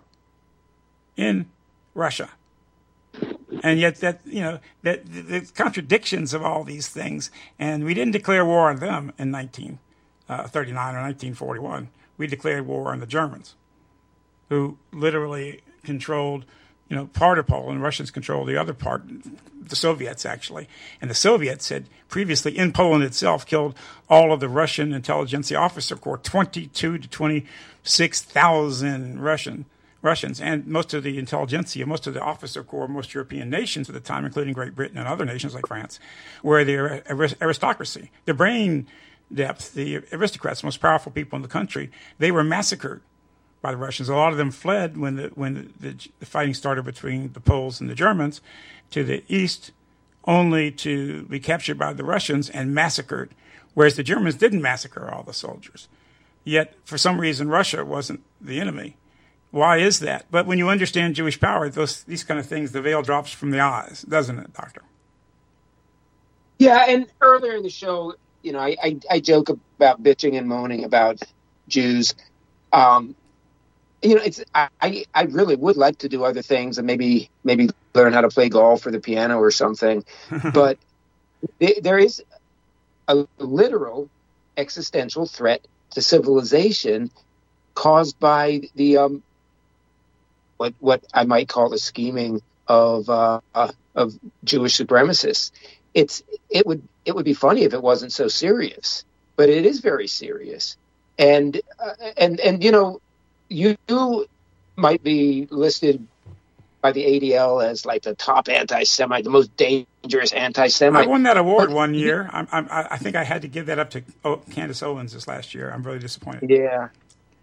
in Russia. And yet that, you know, that the contradictions of all these things, and we didn't declare war on them in nineteen thirty-nine or nineteen forty-one. We declared war on the Germans, who literally controlled, you know, part of Poland. Russians controlled the other part, the Soviets actually. And the Soviets had previously in Poland itself killed all of the Russian intelligentsia officer corps, twenty-two to twenty-six thousand Russian Russians, and most of the intelligentsia, most of the officer corps, most European nations at the time, including Great Britain and other nations like France, were the aristocracy. The brain depth, the aristocrats, the most powerful people in the country, they were massacred by the Russians. A lot of them fled when the when the, the, the fighting started between the Poles and the Germans to the east, only to be captured by the Russians and massacred, whereas the Germans didn't massacre all the soldiers. Yet, for some reason, Russia wasn't the enemy. Why is that? But when you understand Jewish power, those these kind of things, the veil drops from the eyes, doesn't it, Doctor? Yeah, and earlier in the show, you know, I, I, I joke about bitching and moaning about Jews. Um, you know, it's I, I really would like to do other things and maybe maybe learn how to play golf or the piano or something. But th- there is a literal existential threat to civilization caused by the um, what what I might call the scheming of uh, uh, of Jewish supremacists. It's it would it would be funny if it wasn't so serious, but it is very serious. And uh, and and you know, you might be listed by the A D L as like the top anti-Semite, the most dangerous anti-Semite. I won that award one year. I'm, I'm, I think I had to give that up to oh, Candace Owens this last year. I'm really disappointed. Yeah.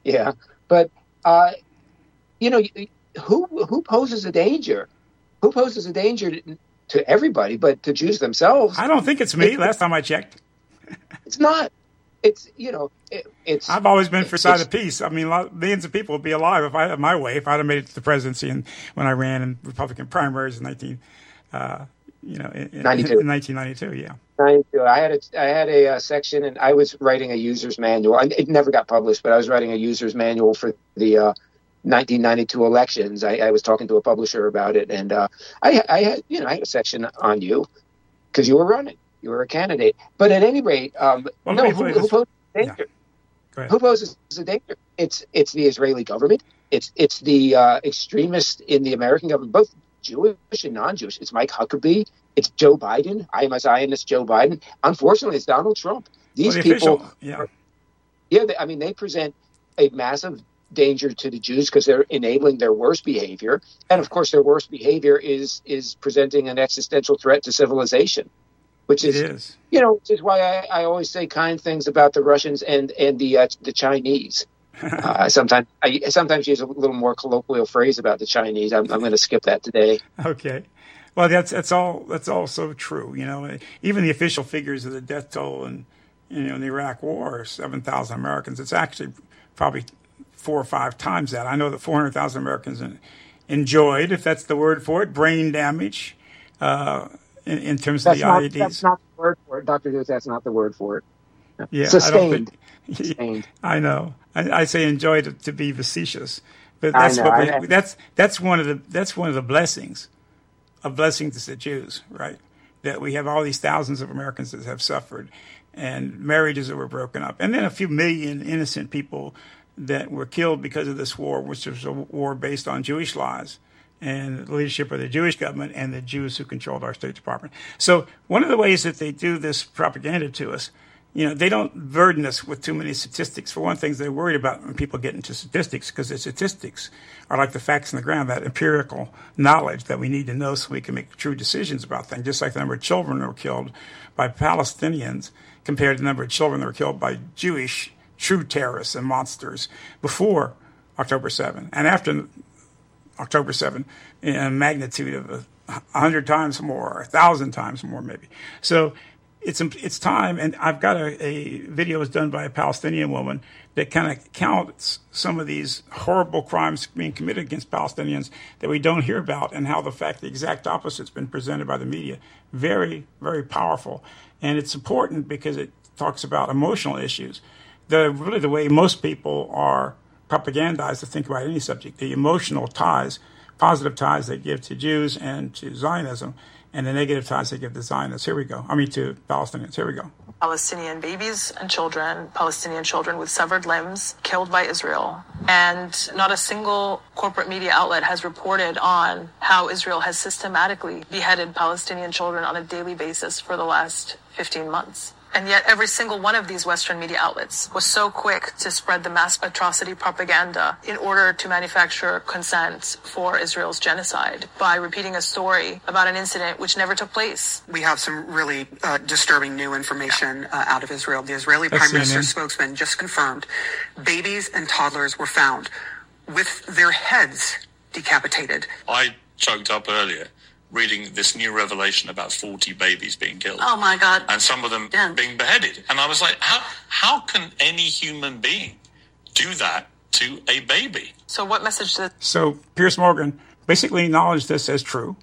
Yeah, but uh, you know, who who poses a danger? Who poses a danger to, to everybody, but to Jews themselves? I don't think it's me. It, Last time I checked, it's not. It's you know, it, it's. I've always been for side of peace. I mean, millions of people would be alive if I had my way. If I'd have made it to the presidency, and when I ran in Republican primaries in nineteen, uh, you know, in, ninety-two. in nineteen ninety-two, yeah. ninety-two. I had a I had a uh, section, and I was writing a user's manual. It never got published, but I was writing a user's manual for the uh, nineteen ninety-two elections. I, I was talking to a publisher about it, and uh, I, I had you know I had a section on you because you were running. You were a candidate. But at any rate, um, well, no, who, who poses a danger? Yeah. Who poses a danger? It's it's the Israeli government. It's it's the uh, extremists in the American government, both Jewish and non-Jewish. It's Mike Huckabee. It's Joe Biden. I am a Zionist Joe Biden. Unfortunately, it's Donald Trump. These well, the people, official, yeah, are, yeah. They, I mean, they present a massive danger to the Jews because they're enabling their worst behavior, and of course, their worst behavior is is presenting an existential threat to civilization. Which is, is, you know, which is why I, I always say kind things about the Russians and and the uh, the Chinese. uh, sometimes I sometimes use a little more colloquial phrase about the Chinese. I'm, I'm going to skip that today. Okay, well that's that's all that's all so true. You know, even the official figures of the death toll and you know in the Iraq War, seven thousand Americans. It's actually probably four or five times that. I know that four hundred thousand Americans enjoyed, if that's the word for it, brain damage. Uh, In, in terms that's of the not, I E Ds. That's not the word for it. Doctor Lewis, that's not the word for it. Yeah, Sustained. I, think, Sustained. I know. I, I say enjoy to, to be facetious. But that's I know, what I we, that's that's one of the that's one of the blessings of blessings to the Jews, right? That we have all these thousands of Americans that have suffered and marriages that were broken up. And then a few million innocent people that were killed because of this war, which was a war based on Jewish lies. And the leadership of the Jewish government and the Jews who controlled our State Department. So one of the ways that they do this propaganda to us, you know, they don't burden us with too many statistics. For one thing, they're worried about when people get into statistics because the statistics are like the facts on the ground, that empirical knowledge that we need to know so we can make true decisions about things, just like the number of children that were killed by Palestinians compared to the number of children that were killed by Jewish true terrorists and monsters before October seventh and after October seventh in a magnitude of a hundred times more, a thousand times more maybe. So it's it's time, and I've got a, a video was done by a Palestinian woman that kind of counts some of these horrible crimes being committed against Palestinians that we don't hear about, and how the fact the exact opposite's been presented by the media. Very, very powerful. And it's important because it talks about emotional issues. The really the way most people are propagandized to think about any subject, the emotional ties, positive ties they give to Jews and to Zionism, and the negative ties they give to Zionists. Here we go. I mean, to Palestinians. Here we go. Palestinian babies and children, Palestinian children with severed limbs, killed by Israel. And not a single corporate media outlet has reported on how Israel has systematically beheaded Palestinian children on a daily basis for the last fifteen months. And yet every single one of these Western media outlets was so quick to spread the mass atrocity propaganda in order to manufacture consent for Israel's genocide by repeating a story about an incident which never took place. We have some really uh, disturbing new information uh, out of Israel. The Israeli That's Prime Minister's it, spokesman just confirmed babies and toddlers were found with their heads decapitated. I choked up earlier reading this new revelation about forty babies being killed. Oh my God. And some of them Yeah. being beheaded. And I was like, how how can any human being do that to a baby? So what message does... So Piers Morgan basically acknowledged this as true.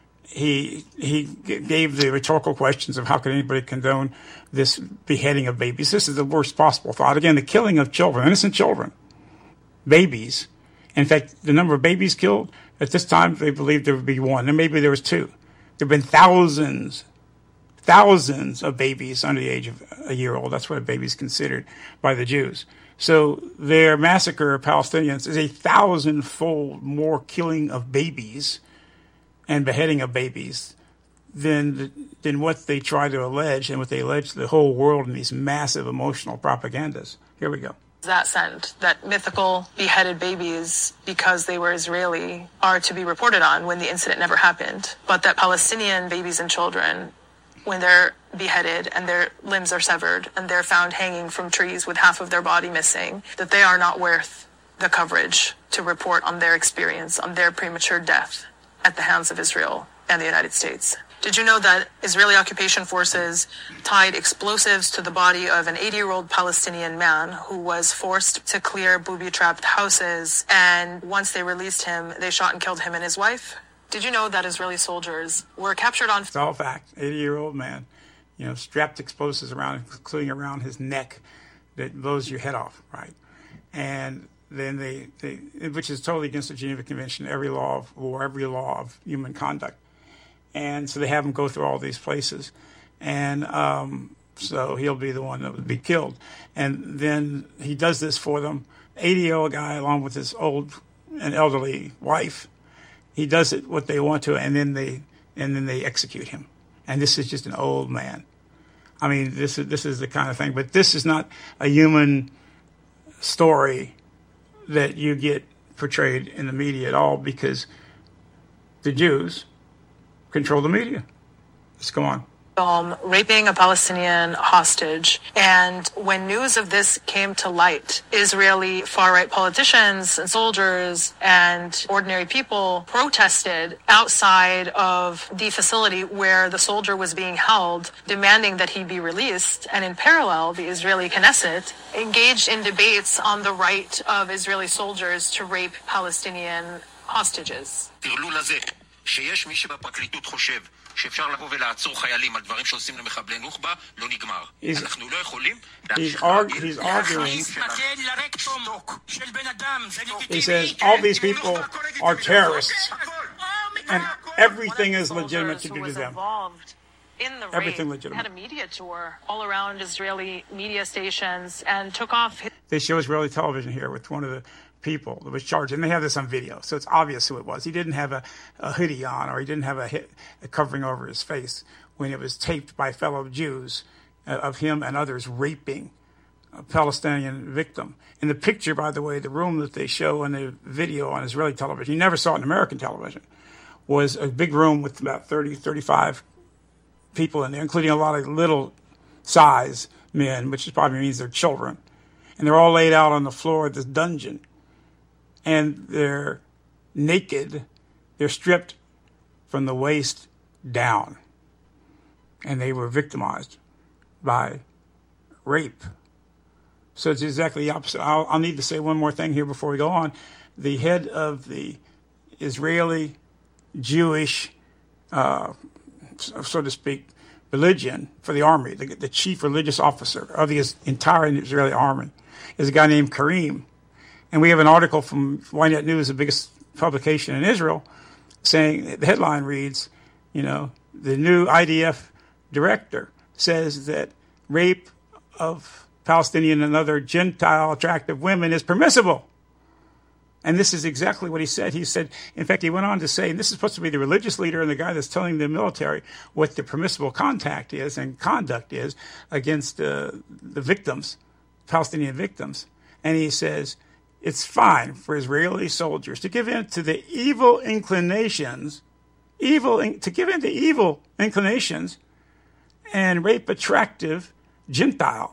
He he g- gave the rhetorical questions of how could anybody condone this beheading of babies. This is the worst possible thought. Again, the killing of children, innocent children, babies. In fact, the number of babies killed, at this time, they believed there would be one, and maybe there was two. There have been thousands, thousands of babies under the age of a year old. That's what a baby is considered by the Jews. So their massacre of Palestinians is a thousand-fold more killing of babies and beheading of babies than than what they try to allege and what they allege to the whole world in these massive emotional propagandas. Here we go. that send that mythical beheaded babies, because they were Israeli, are to be reported on when the incident never happened, but that Palestinian babies and children, when they're beheaded and their limbs are severed and they're found hanging from trees with half of their body missing, that they are not worth the coverage to report on their experience, on their premature death at the hands of Israel and the United States. Did you know that Israeli occupation forces tied explosives to the body of an eighty-year-old Palestinian man who was forced to clear booby-trapped houses, and once they released him, they shot and killed him and his wife? Did you know that Israeli soldiers were captured on... It's all fact. eighty-year-old man, you know, strapped explosives around, including around his neck, that blows your head off, right? And then they, they which is totally against the Geneva Convention, every law of war, every law of human conduct. And so they have him go through all these places. And um, so he'll be the one that would be killed. And then he does this for them. eighty-year-old guy, along with his old and elderly wife. He does it what they want to, and then they and then they execute him. And this is just an old man. I mean, this is this is the kind of thing. But this is not a human story that you get portrayed in the media at all, because the Jews control the media. Let's go on. Um, raping a Palestinian hostage. And when news of this came to light, Israeli far-right politicians and soldiers and ordinary people protested outside of the facility where the soldier was being held, demanding that he be released. And in parallel, the Israeli Knesset engaged in debates on the right of Israeli soldiers to rape Palestinian hostages. שיש מי שבפרקליטות חושב שאפשר לבוא ולעצור חיילים על דברים שעושים למחבלי נוח'בה, לא נגמר. אנחנו לא יכולים להמשיך להגיד להכניס מגן לרקטום של בן אדם, זה לגיטימי. He says all these people are terrorists and everything is legitimate to do to them. In the Everything rape, legitimate. had a media tour all around Israeli media stations and took off his... They show Israeli television here with one of the people that was charged, and they have this on video, so it's obvious who it was. He didn't have a, a hoodie on, or he didn't have a, hit, a covering over his face when it was taped by fellow Jews uh, of him and others raping a Palestinian victim. In the picture, by the way, the room that they show in the video on Israeli television, you never saw it in American television, was a big room with about thirty, thirty-five people in there, including a lot of little size men, which probably means they're children. And they're all laid out on the floor of this dungeon. And they're naked. They're stripped from the waist down. And they were victimized by rape. So it's exactly the opposite. I'll, I'll need to say one more thing here before we go on. The head of the Israeli Jewish, uh, so to speak, religion for the army, the, the chief religious officer of the entire Israeli army, is a guy named Karim. And we have an article from Ynet News, the biggest publication in Israel, saying, the headline reads, you know, the new I D F director says that rape of Palestinian and other Gentile attractive women is permissible. And this is exactly what he said. He said, in fact, he went on to say, and this is supposed to be the religious leader and the guy that's telling the military what the permissible contact is and conduct is against uh, the victims, Palestinian victims. And he says, it's fine for Israeli soldiers to give in to the evil inclinations, evil to give in to evil inclinations and rape attractive Gentile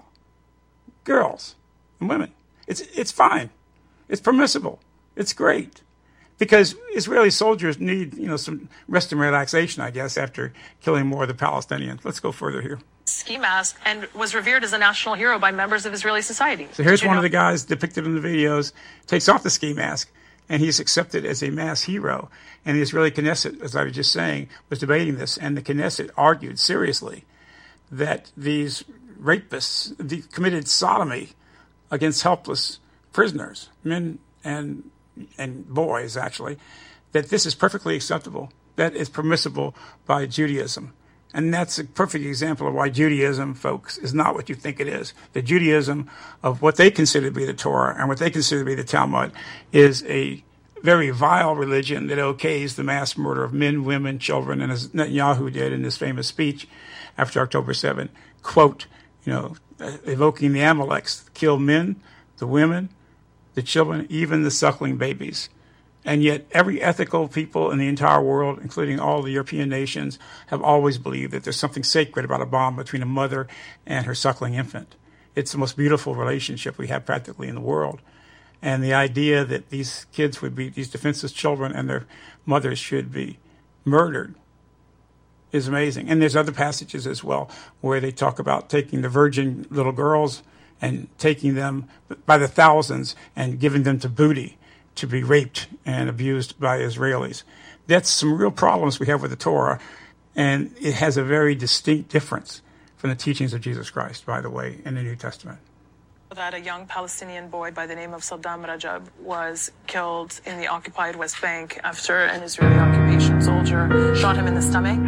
girls and women. It's it's fine. It's permissible. It's great. Because Israeli soldiers need, you know, some rest and relaxation, I guess, after killing more of the Palestinians. Let's go further here. Ski mask and was revered as a national hero by members of Israeli society. So here's one know? of the guys depicted in the videos, takes off the ski mask, and he's accepted as a mass hero. And the Israeli Knesset, as I was just saying, was debating this, and the Knesset argued seriously that these rapists the, committed sodomy against helpless prisoners, men and and boys, actually, that this is perfectly acceptable, that is permissible by Judaism. And that's a perfect example of why Judaism, folks, is not what you think it is. The Judaism of what they consider to be the Torah and what they consider to be the Talmud is a very vile religion that okays the mass murder of men, women, children, and as Netanyahu did in his famous speech after October seventh, quote, you know, evoking the Amaleks, kill men, the women, the children, even the suckling babies. And yet every ethical people in the entire world, including all the European nations, have always believed that there's something sacred about a bond between a mother and her suckling infant. It's the most beautiful relationship we have practically in the world. And the idea that these kids would be, these defenseless children and their mothers should be murdered is amazing. And there's other passages as well where they talk about taking the virgin little girls and taking them by the thousands and giving them to booty to be raped and abused by Israelis. That's some real problems we have with the Torah, and it has a very distinct difference from the teachings of Jesus Christ, by the way, in the New Testament. That a young Palestinian boy by the name of Saddam Rajab was killed in the occupied West Bank after an Israeli occupation soldier shot him in the stomach.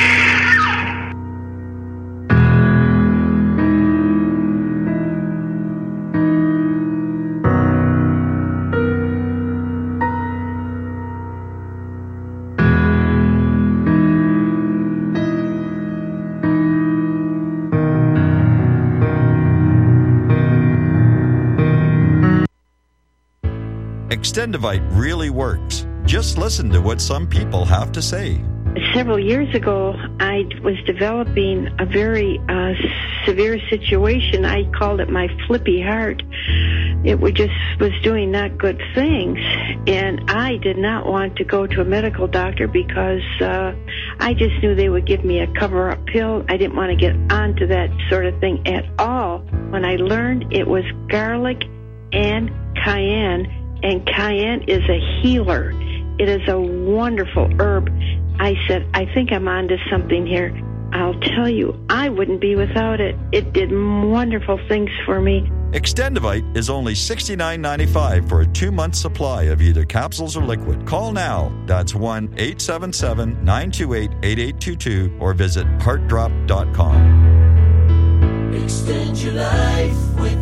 Extendivite really works. Just listen to what some people have to say. Several years ago, I was developing a very uh, severe situation. I called it my flippy heart. It was just was doing not good things, and I did not want to go to a medical doctor because uh, I just knew they would give me a cover-up pill. I didn't want to get onto that sort of thing at all. When I learned it was garlic and cayenne, and cayenne is a healer. It is a wonderful herb. I said, I think I'm onto something here. I'll tell you, I wouldn't be without it. It did wonderful things for me. Extendivite is only sixty-nine ninety-five for a two-month supply of either capsules or liquid. Call now. That's one eight seven seven, nine two eight, eight eight two two or visit heart drop dot com. Extend your life with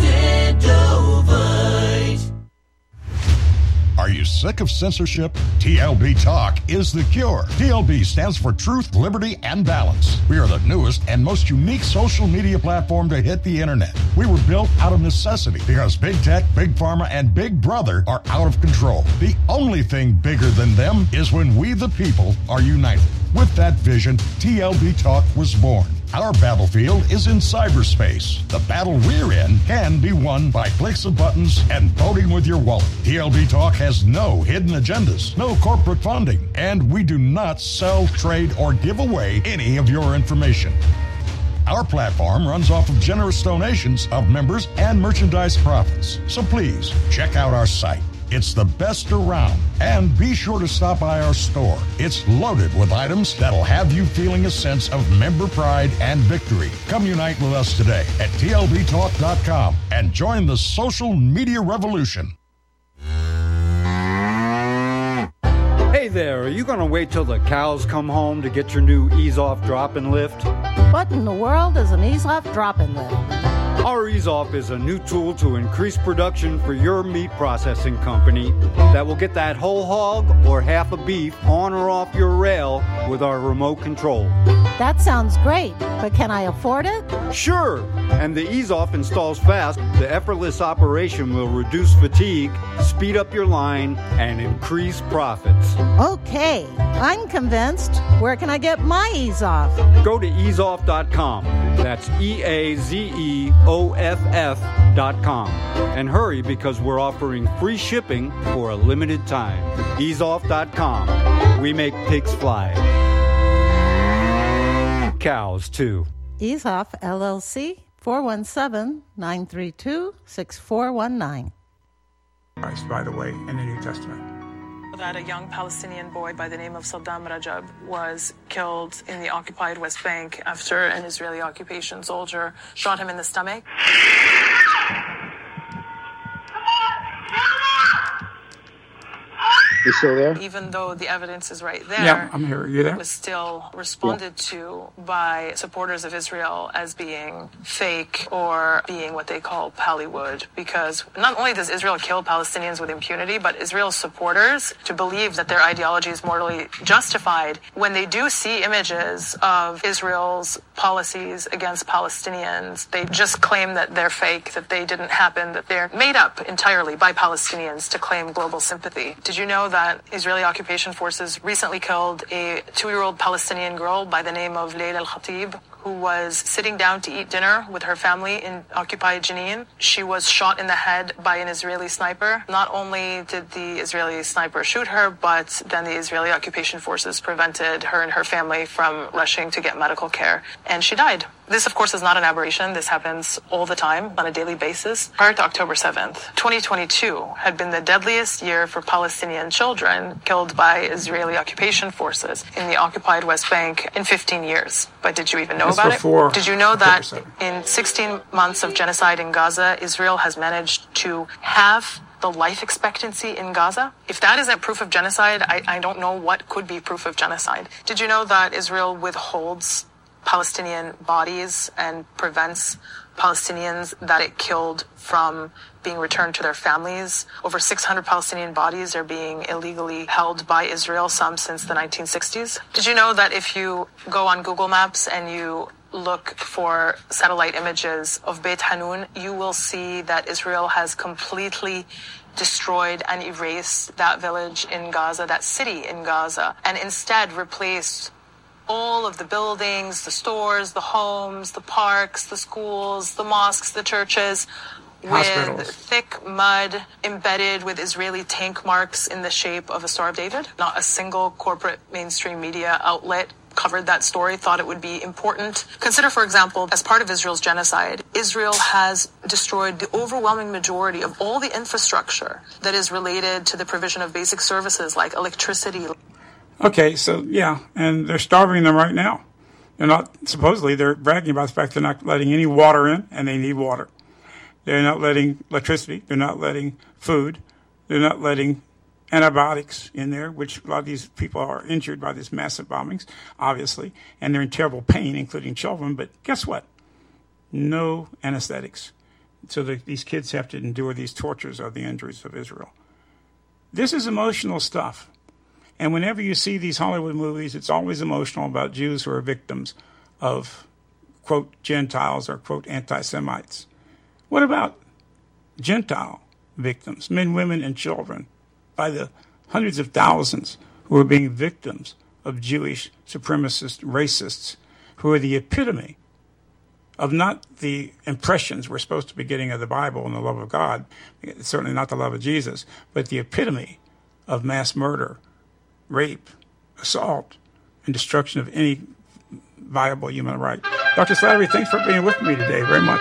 Extendovite. Are you sick of censorship? T L B Talk is the cure. T L B stands for Truth, Liberty, and Balance. We are the newest and most unique social media platform to hit the internet. We were built out of necessity because big tech, big pharma, and big brother are out of control. The only thing bigger than them is when we the people are united. With that vision, T L B Talk was born. Our battlefield is in cyberspace. The battle we're in can be won by clicks of buttons and voting with your wallet. T L B Talk has no hidden agendas, no corporate funding, and we do not sell, trade, or give away any of your information. Our platform runs off of generous donations of members and merchandise profits. So please, check out our site. It's the best around. And be sure to stop by our store. It's loaded with items that'll have you feeling a sense of member pride and victory. Come unite with us today at T L B talk dot com and join the social media revolution. Hey there, are you going to wait till the cows come home to get your new Ease-Off Drop-In Lift? What in the world is an Ease-Off Drop-In Lift? Our Ease-Off is a new tool to increase production for your meat processing company that will get that whole hog or half a beef on or off your rail with our remote control. That sounds great, but can I afford it? Sure, and the Ease-Off installs fast. The effortless operation will reduce fatigue, speed up your line, and increase profits. Okay, I'm convinced. Where can I get my Ease-Off? Go to ease off dot com. That's E A Z E O F F dot com. And hurry because we're offering free shipping for a limited time. ease off dot com. We make pigs fly. Cows, too. Ease-Off, L L C, four one seven, nine three two, six four one nine. Christ, by the way, in the New Testament. That a young Palestinian boy by the name of Saddam Rajab was killed in the occupied West Bank after an Israeli occupation soldier shot him in the stomach. You still there? Even though the evidence is right there, yeah, I'm here. Are you there? It was still responded yeah. to by supporters of Israel as being fake or being what they call Pallywood, because not only does Israel kill Palestinians with impunity, but Israel's supporters, to believe that their ideology is morally justified, when they do see images of Israel's policies against Palestinians, they just claim that they're fake, that they didn't happen, that they're made up entirely by Palestinians to claim global sympathy. Did you know that Israeli occupation forces recently killed a two-year-old Palestinian girl by the name of Layla al-Khatib, who was sitting down to eat dinner with her family in occupied Jenin? She was shot in the head by an Israeli sniper. Not only did the Israeli sniper shoot her, but then the Israeli occupation forces prevented her and her family from rushing to get medical care, and she died. This, of course, is not an aberration. This happens all the time on a daily basis. Prior to October seventh, twenty twenty-two had been the deadliest year for Palestinian children killed by Israeli occupation forces in the occupied West Bank in fifteen years. But did you even know That's about before it? Did you know that October seventh. In sixteen months of genocide in Gaza, Israel has managed to halve the life expectancy in Gaza? If that isn't proof of genocide, I, I don't know what could be proof of genocide. Did you know that Israel withholds Palestinian bodies and prevents Palestinians that it killed from being returned to their families? Over six hundred Palestinian bodies are being illegally held by Israel, some since the nineteen sixties. Did you know that if you go on Google Maps and you look for satellite images of Beit Hanun, you will see that Israel has completely destroyed and erased that village in Gaza, that city in Gaza, and instead replaced all of the buildings, the stores, the homes, the parks, the schools, the mosques, the churches, Hospitals. with thick mud embedded with Israeli tank marks in the shape of a Star of David. Not a single corporate mainstream media outlet covered that story, thought it would be important. Consider, for example, as part of Israel's genocide, Israel has destroyed the overwhelming majority of all the infrastructure that is related to the provision of basic services like electricity. Okay, so yeah, and they're starving them right now. They're not, supposedly, they're bragging about the fact they're not letting any water in, and they need water. They're not letting electricity. They're not letting food. They're not letting antibiotics in there, which a lot of these people are injured by these massive bombings, obviously, and they're in terrible pain, including children. But guess what? No anesthetics. So the, these kids have to endure these tortures of the injuries of Israel. This is emotional stuff. And whenever you see these Hollywood movies, it's always emotional about Jews who are victims of, quote, Gentiles or, quote, anti-Semites. What about Gentile victims, men, women, and children, by the hundreds of thousands who are being victims of Jewish supremacist racists who are the epitome of not the impressions we're supposed to be getting of the Bible and the love of God, certainly not the love of Jesus, but the epitome of mass murder, rape, assault, and destruction of any viable human right. Doctor Slattery, thanks for being with me today very much.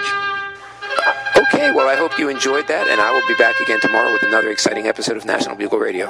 Okay, well, I hope you enjoyed that, and I will be back again tomorrow with another exciting episode of National Bugle Radio.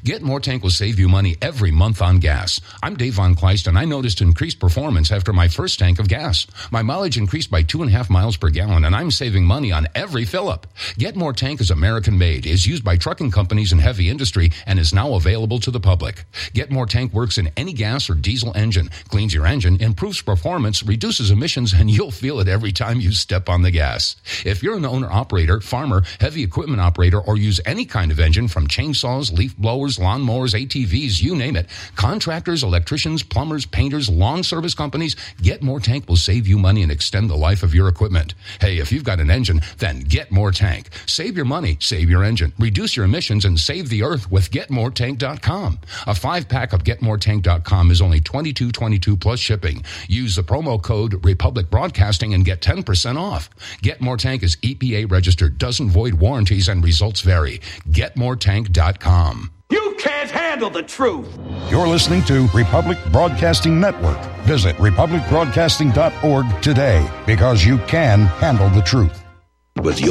Get More Tank will save you money every month on gas. I'm Dave Von Kleist, and I noticed increased performance after my first tank of gas. My mileage increased by two and a half miles per gallon, and I'm saving money on every fill-up. Get More Tank is American-made, is used by trucking companies and heavy industry, and is now available to the public. Get More Tank works in any gas or diesel engine, cleans your engine, improves performance, reduces emissions, and you'll feel it every time you step on the gas. If you're an owner-operator, farmer, heavy equipment operator, or use any kind of engine from chainsaws, leaf blowers, lawnmowers, A T Vs, you name it, contractors, electricians, plumbers, painters, lawn service companies, Get More Tank will save you money and extend the life of your equipment. Hey, if you've got an engine, then Get More Tank. Save your money, save your engine, reduce your emissions, and save the earth with get more tank dot com. A five-pack of get more tank dot com is only twenty-two twenty-two plus shipping. Use the promo code Republic Broadcasting and get ten percent off. Get More Tank is E P A registered, doesn't void warranties, and results vary. get more tank dot com. You can't handle the truth. You're listening to Republic Broadcasting Network. Visit republic broadcasting dot org today, because you can handle the truth. With your